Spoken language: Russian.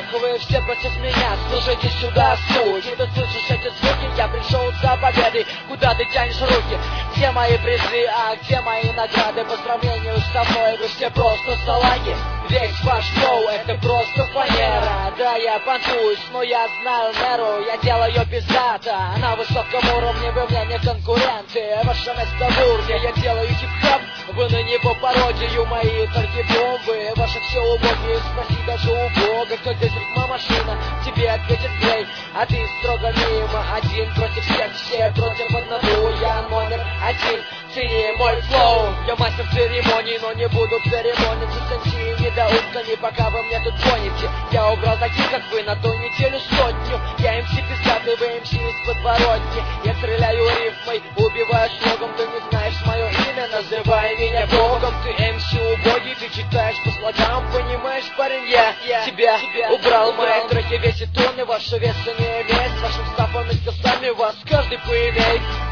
вы все против меня, слушайте сюда суть. И ты слышишь эти звуки, я пришел за победой. Куда ты тянешь руки? Где мои призы, а где мои награды? По сравнению с тобой вы все просто салаги. Весь ваш шоу это просто фанера. Да, я понтуюсь, но я знаю меру. Я делаю пиздата, на высоком уровне вы мне не конкуренты. Ваше место в урне, я делаю хип-хоп. Вы на него пародию, мои только бомбы. Ваши все убогие, спроси даже у Бога. Кто здесь ритма-машина, тебе ответит Грей. А ты строго мимо, один против всех, все против одного. Я номер один, цени мой флоу. Я мастер церемоний, но не буду церемониться с МС недоутками, пока вы мне тут гоните. Я убрал таких, как вы, на ту неделю сотню. Я МС пиздатый, вы МС из подворотни. Я стреляю рифмой, убиваю слогом. Ты не знаешь мое имя, называй меня Богом. Ты МС убогий, ты читаешь по слогам. Понимаешь, парень, я тебя убрал. Мои треки весят тонны, ваши веса не имеет. С вашим стафом и костами вас каждый поимеет.